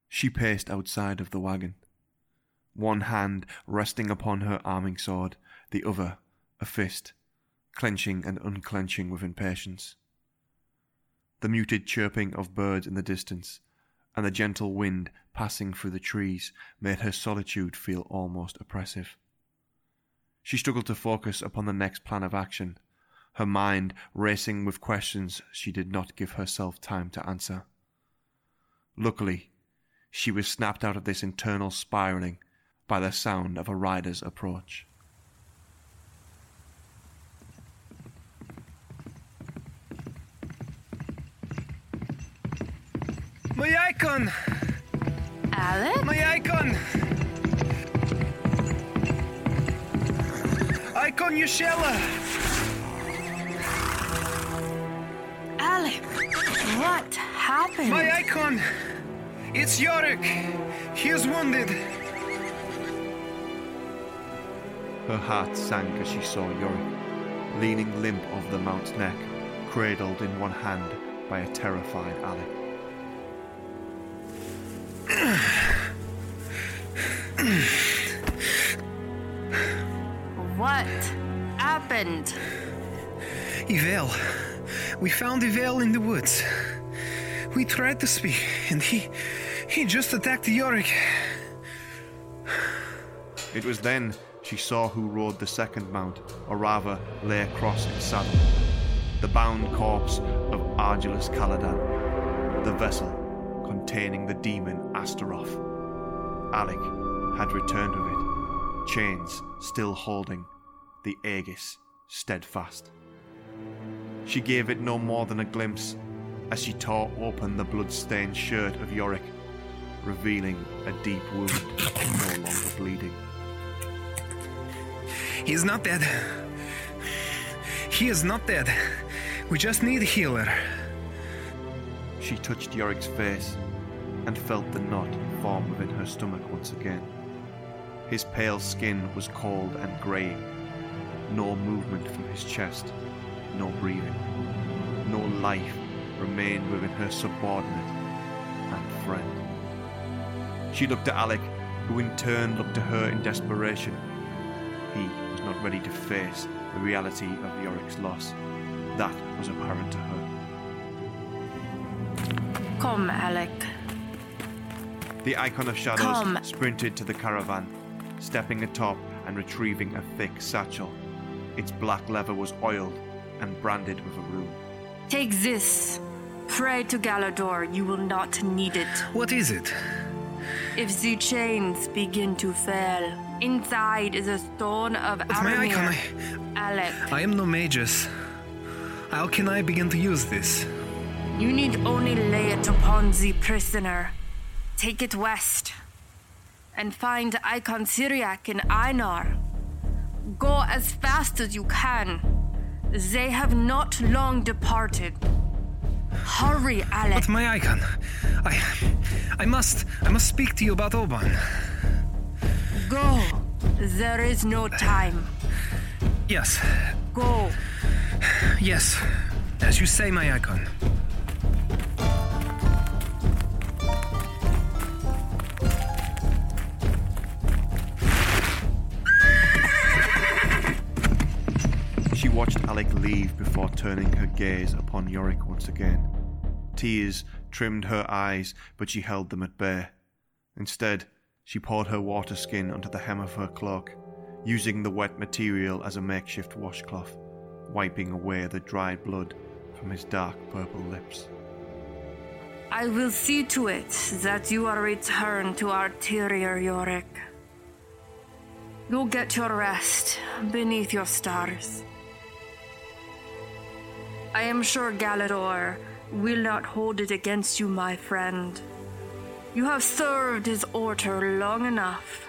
She paced outside of the wagon, one hand resting upon her arming sword, the other a fist, clenching and unclenching with impatience. The muted chirping of birds in the distance and the gentle wind passing through the trees made her solitude feel almost oppressive. She struggled to focus upon the next plan of action, her mind racing with questions she did not give herself time to answer. Luckily, she was snapped out of this internal spiraling by the sound of a rider's approach. My icon! Alec? My icon! Icon Yushela! Alec, what happened? My icon! It's Yorick! He is wounded! Her heart sank as she saw Yorick, leaning limp over the mount's neck, cradled in one hand by a terrified Alec. What happened? Ivel. We found Ivel in the woods. We tried to speak, and he just attacked Yorick. It was then she saw who rode the second mount, or rather lay across its saddle. The bound corpse of Argilus Caladan, the vessel containing the demon Astaroth. Alec had returned with it, chains still holding the Aegis steadfast. She gave it no more than a glimpse as she tore open the blood-stained shirt of Yorick, revealing a deep wound no longer bleeding. He is not dead. He is not dead. We just need a healer. She touched Yorick's face and felt the knot form within her stomach once again. His pale skin was cold and greying. No movement from his chest, no breathing. No life remained within her subordinate and friend. She looked at Alec, who in turn looked to her in desperation. He was not ready to face the reality of Yorick's loss. That was apparent to her. Come, Alec. The Icon of Shadows sprinted to the caravan, stepping atop and retrieving a thick satchel. Its black leather was oiled and branded with a rune. Take this. Pray to Galador, you will not need it. What is it? If the chains begin to fail, inside is a stone of My icon, Alec. I am no magus. How can I begin to use this? You need only lay it upon the prisoner. Take it west. And find Icon Syriac in Einar. Go as fast as you can. They have not long departed. Hurry, Alec. But my icon, I must speak to you about Oban. Go. There is no time. Yes. Go. Yes. As you say, my icon. She watched Alec leave before turning her gaze upon Yorick once again. Tears trimmed her eyes, but she held them at bay. Instead, she poured her water skin onto the hem of her cloak, using the wet material as a makeshift washcloth, wiping away the dried blood from his dark purple lips. I will see to it that you are returned to Arteria, Yorick. Go get your rest beneath your stars. I am sure Galador will not hold it against you, my friend. You have served his order long enough.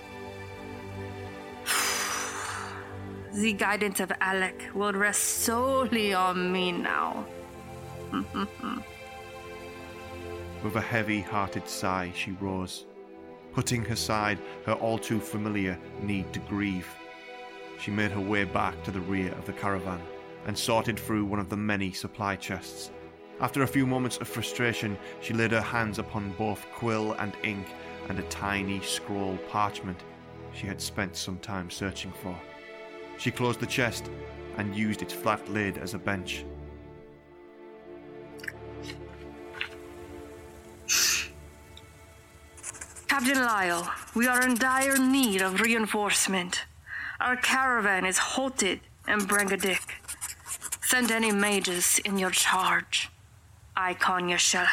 The guidance of Alec will rest solely on me now. With a heavy-hearted sigh, she rose, putting aside her all-too-familiar need to grieve. She made her way back to the rear of the caravan and sorted through one of the many supply chests, After a few moments of frustration, she laid her hands upon both quill and ink and a tiny scroll parchment she had spent some time searching for. She closed the chest and used its flat lid as a bench. Captain Lyle, we are in dire need of reinforcement. Our caravan is halted in Brengadick. Send any mages in your charge. Icon Yashela.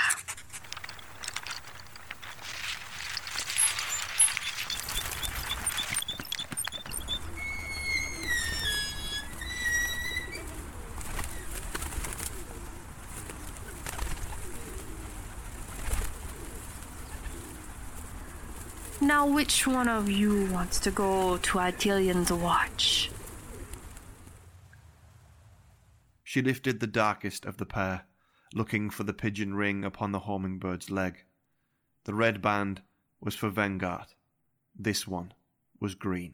Now, which one of you wants to go to Italian's watch? She lifted the darkest of the pair, looking for the pigeon ring upon the homing bird's leg. The red band was for Vanguard. This one was green.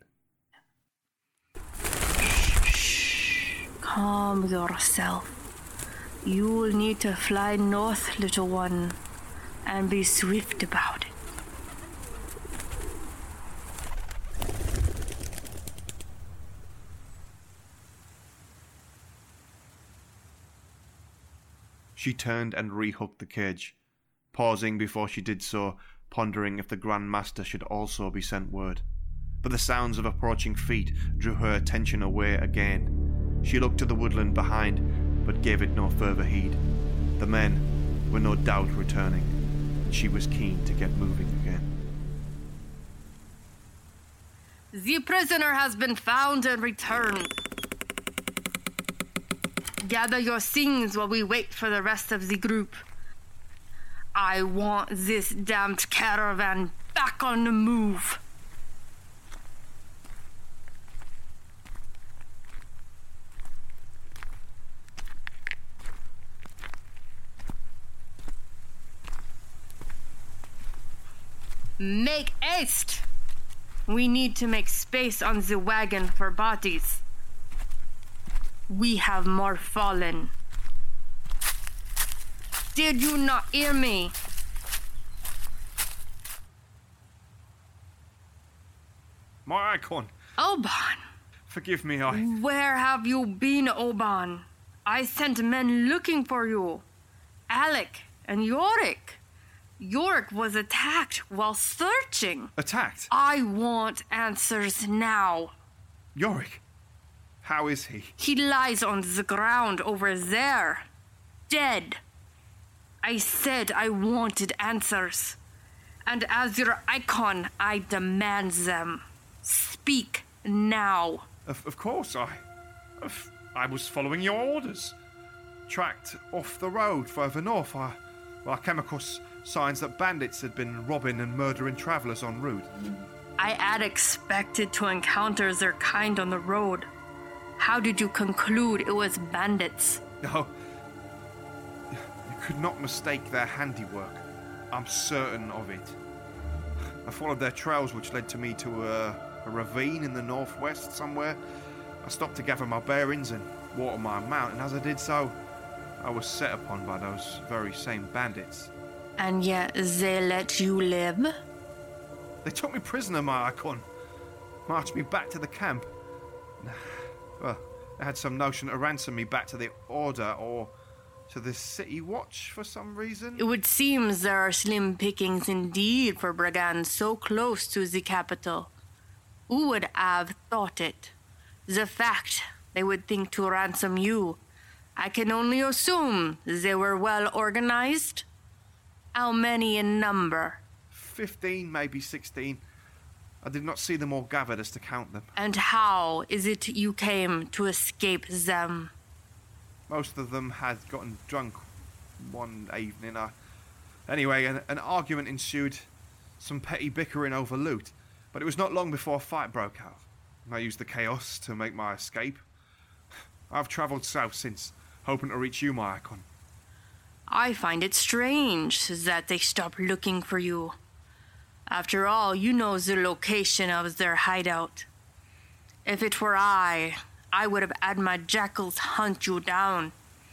Calm yourself. You will need to fly north, little one, and be swift about it. She turned and rehooked the cage, pausing before she did so, pondering if the Grand Master should also be sent word. But the sounds of approaching feet drew her attention away again. She looked to the woodland behind, but gave it no further heed. The men were no doubt returning, and she was keen to get moving again. The prisoner has been found and returned. Gather your things while we wait for the rest of the group. I want this damned caravan back on the move. Make haste! We need to make space on the wagon for bodies. We have more fallen. Did you not hear me? My Icon! Oban! Forgive me, Where have you been, Oban? I sent men looking for you. Alec and Yorick. Yorick was attacked while searching. Attacked? I want answers now. Yorick? How is he? He lies on the ground over there. Dead. I said I wanted answers. And as your icon, I demand them. Speak now. Of course, I was following your orders. Tracked off the road further north. I came across signs that bandits had been robbing and murdering travellers en route. I had expected to encounter their kind on the road. How did you conclude it was bandits? No. You could not mistake their handiwork. I'm certain of it. I followed their trails, which led to me to a ravine in the northwest somewhere. I stopped to gather my bearings and water my mount, and as I did so, I was set upon by those very same bandits. And yet they let you live? They took me prisoner, my Icon. Marched me back to the camp. Well, they had some notion to ransom me back to the Order or to the City Watch for some reason. It would seem there are slim pickings indeed for brigands so close to the capital. Who would have thought it? The fact they would think to ransom you, I can only assume they were well organized. How many in number? 15, maybe 16. I did not see them all gathered as to count them. And how is it you came to escape them? Most of them had gotten drunk one evening. Anyway, an argument ensued, some petty bickering over loot, but it was not long before a fight broke out. I used the chaos to make my escape. I've travelled south since, hoping to reach you, my Icon. I find it strange that they stopped looking for you. After all, you know the location of their hideout. If it were I would have had my jackals hunt you down.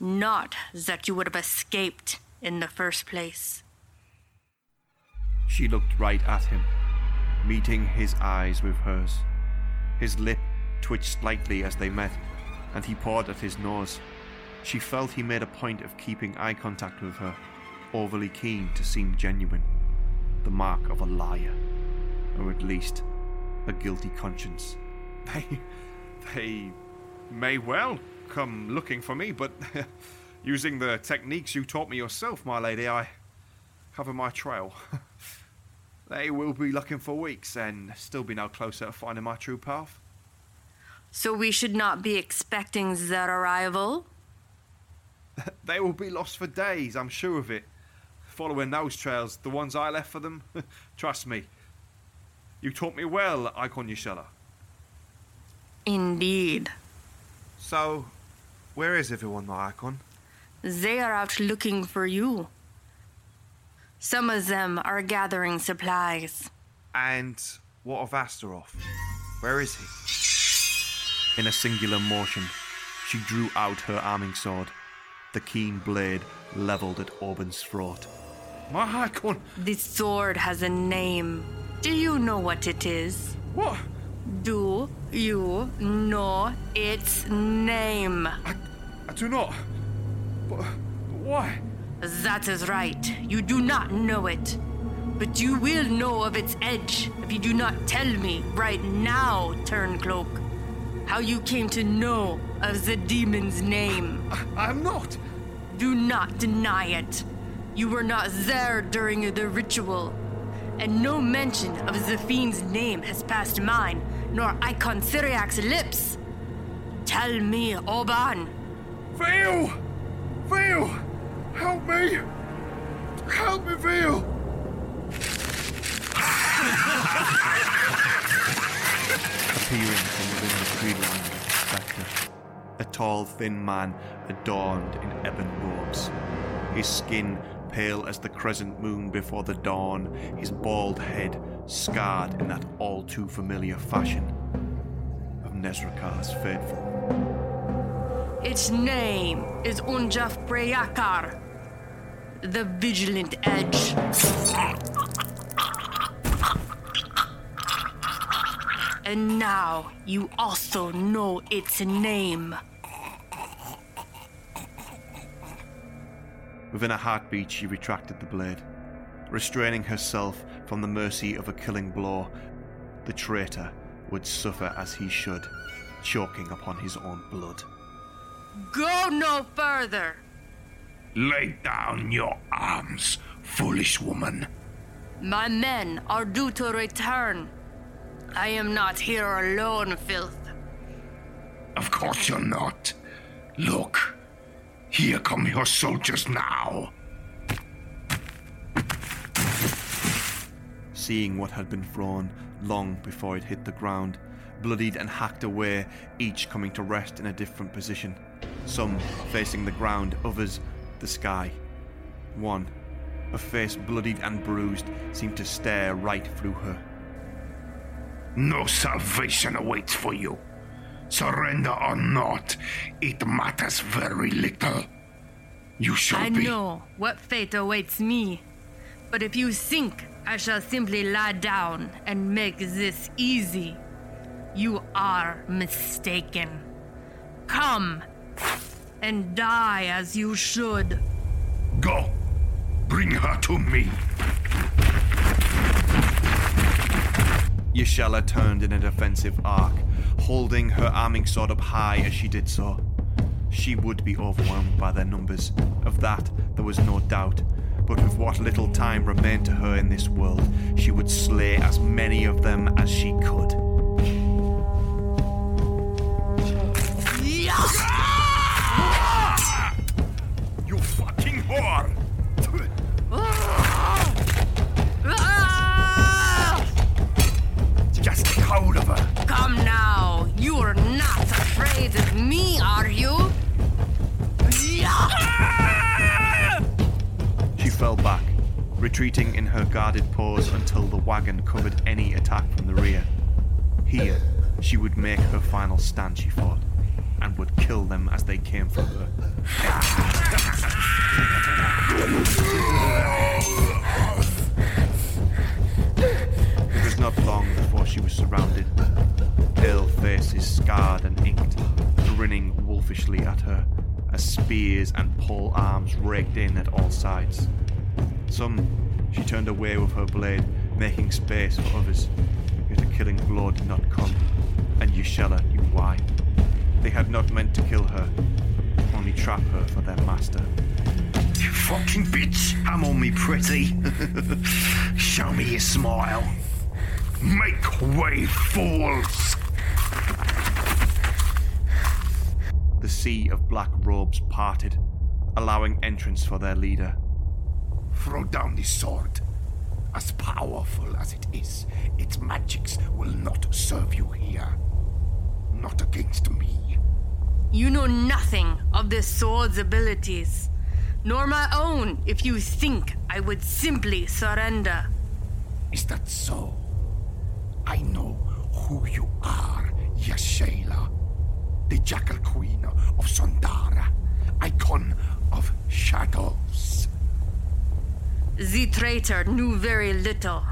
Not that you would have escaped in the first place. She looked right at him, meeting his eyes with hers. His lip twitched slightly as they met, and he pawed at his nose. She felt he made a point of keeping eye contact with her, overly keen to seem genuine, the mark of a liar, or at least a guilty conscience. They may well come looking for me, but using the techniques you taught me yourself, my lady, I have on my trail. They will be looking for weeks and still be no closer to finding my true path. So we should not be expecting their arrival? They will be lost for days, I'm sure of it. Following those trails, the ones I left for them, trust me. You taught me well, Icon Y'shela. Indeed. So, where is everyone, my Icon? They are out looking for you. Some of them are gathering supplies. And what of Astaroth? Where is he? In a singular motion, she drew out her arming sword, the keen blade levelled at Auburn's throat. My Icon! This sword has a name. Do you know what it is? What? Do you know its name? I do not. But why? That is right. You do not know it. But you will know of its edge if you do not tell me right now, Turncloak, how you came to know of the demon's name. I'm not. Do not deny it. You were not there during the ritual, and no mention of the fiend's name has passed mine, nor Icon Syriac's lips. Tell me, Auban. Veil! Veil! Help me! Help me, Veil! Appearing from within the tree line of the spectre, a tall, thin man adorned in ebon robes. His skin pale as the crescent moon before the dawn, his bald head scarred in that all-too-familiar fashion of Nezrakar's faithful. Its name is Unjaf Preyakar, the Vigilant Edge. And now you also know its name. Within a heartbeat, she retracted the blade, restraining herself from the mercy of a killing blow. The traitor would suffer as he should, choking upon his own blood. Go no further! Lay down your arms, foolish woman. My men are due to return. I am not here alone, filth. Of course you're not. Look, here come your soldiers now. Seeing what had been thrown long before it hit the ground, bloodied and hacked away, each coming to rest in a different position. Some facing the ground, others the sky. One, a face bloodied and bruised, seemed to stare right through her. No salvation awaits for you. Surrender or not, it matters very little. You shall I be... know what fate awaits me. But if you think I shall simply lie down and make this easy, you are mistaken. Come and die as you should. Go. Bring her to me. Y'shela turned in a defensive arc, holding her arming sword up high as she did so. She would be overwhelmed by their numbers, of that there was no doubt, but with what little time remained to her in this world, she would slay as many of them as she could. You fucking whore! Just get hold of her. Come now, you are not afraid of me, are you? She fell back, retreating in her guarded pose until the wagon covered any attack from the rear. Here, she would make her final stand, she thought. and would kill them as they came for her. It was not long before she was surrounded. Pale faces scarred and inked, grinning wolfishly at her as spears and pole arms raked in at all sides. Some she turned away with her blade, making space for others, yet a killing blow did not come, and Yshela knew why. They had not meant to kill her, only trap her for their master. You fucking bitch! Come on, me pretty. Show me your smile. Make way, fools! The sea of black robes parted, allowing entrance for their leader. Throw down this sword. As powerful as it is, its magics will not serve you here. Not against me. You know nothing of this sword's abilities, nor my own if you think I would simply surrender. Is that so? I know who you are, Yshela, the Jackal Queen of Sondara, icon of shadows. The traitor knew very little.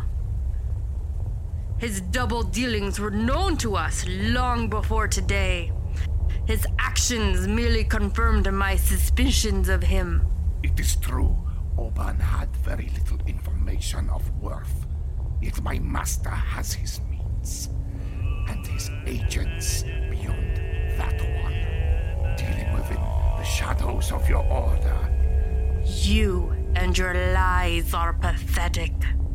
His double dealings were known to us long before today. His actions merely confirmed my suspicions of him. It is true, Oban had very little information of worth. Yet my master has his means, and his agents beyond that one, dealing within the shadows of your order. You and your lies are pathetic.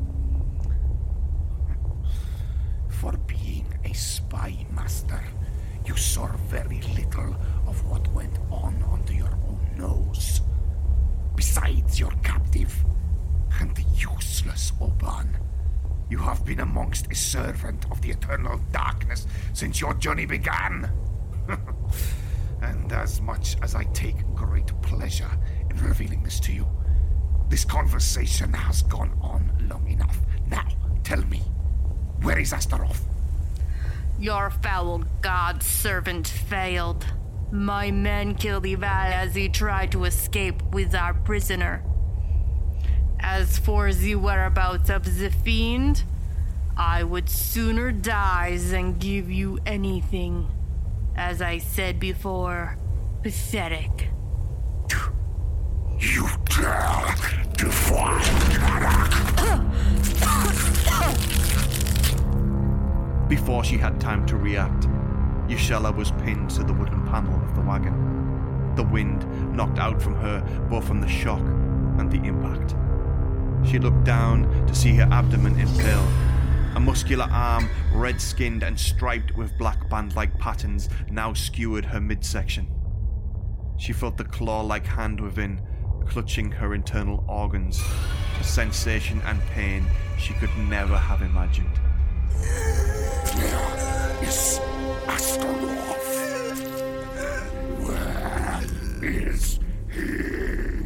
For being a spy, master, you saw very little of what went on under your own nose. Besides your captive and the useless Oban, you have been amongst a servant of the eternal darkness since your journey began. And as much as I take great pleasure in revealing this to you, this conversation has gone on long enough. Now, tell me, where is Astaroth? Your foul god servant failed. My men killed Ival as he tried to escape with our prisoner. As for the whereabouts of the fiend, I would sooner die than give you anything. As I said before, pathetic. You dare defy Karak! Before she had time to react, Yshela was pinned to the wooden panel of the wagon. The wind knocked out from her both from the shock and the impact. She looked down to see her abdomen impaled, a muscular arm, red-skinned and striped with black band-like patterns, now skewered her midsection. She felt the claw-like hand within, clutching her internal organs, a sensation and pain she could never have imagined. Where is Astaroth? Where is he?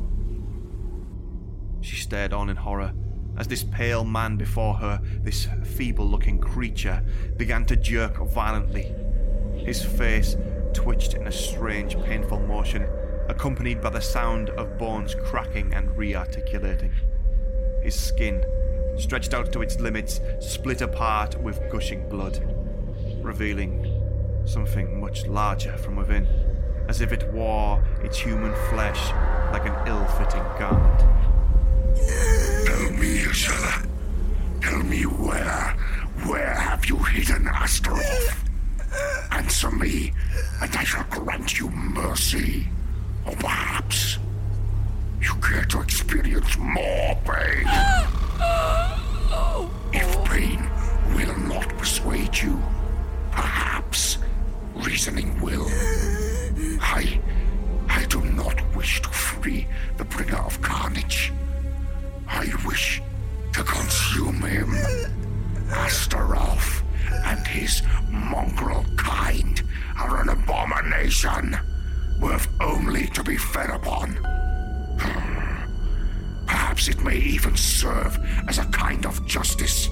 She stared on in horror as this pale man before her, this feeble-looking creature, began to jerk violently. His face twitched in a strange, painful motion, accompanied by the sound of bones cracking and re-articulating. His skin, stretched out to its limits, split apart with gushing blood, revealing something much larger from within, as if it wore its human flesh like an ill-fitting garment. Tell me, Yshela. Tell me where have you hidden Astaroth? Answer me, and I shall grant you mercy. Or perhaps you care to experience more pain. If pain will not persuade you, perhaps reasoning will. I do not wish to free the bringer of carnage. I wish to consume him. Astaroth and his mongrel kind are an abomination, worth only to be fed upon. Perhaps it may even serve as a kind of justice.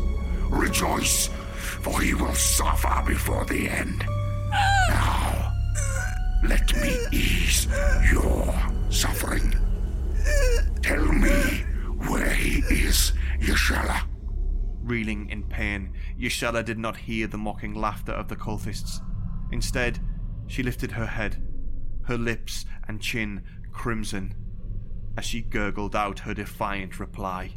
Rejoice, for he will suffer before the end. Now, Let me ease your suffering. Tell me where he is, Y'Shala. Reeling in pain, Y'Shala did not hear the mocking laughter of the cultists. Instead, she lifted her head, her lips and chin crimson, as she gurgled out her defiant reply.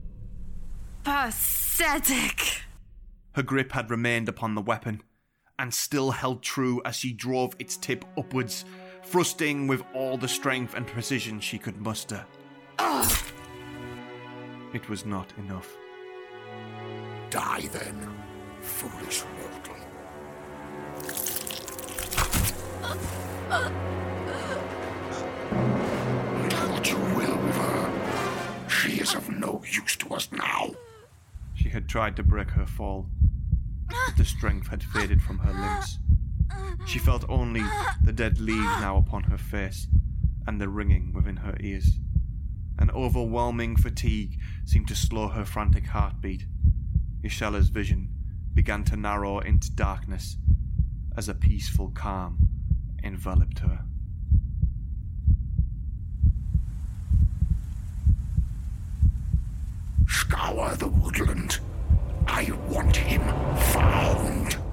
Pathetic! Her grip had remained upon the weapon, and still held true as she drove its tip upwards, thrusting with all the strength and precision she could muster. Ugh. It was not enough. Die then, foolish mortal. Do what you will with her. She is of no use to us now. She had tried to break her fall, but the strength had faded from her limbs. She felt only the dead leaves now upon her face and the ringing within her ears. An overwhelming fatigue seemed to slow her frantic heartbeat. Y'Shala's vision began to narrow into darkness as a peaceful calm enveloped her. Scour the woodland. I want him found.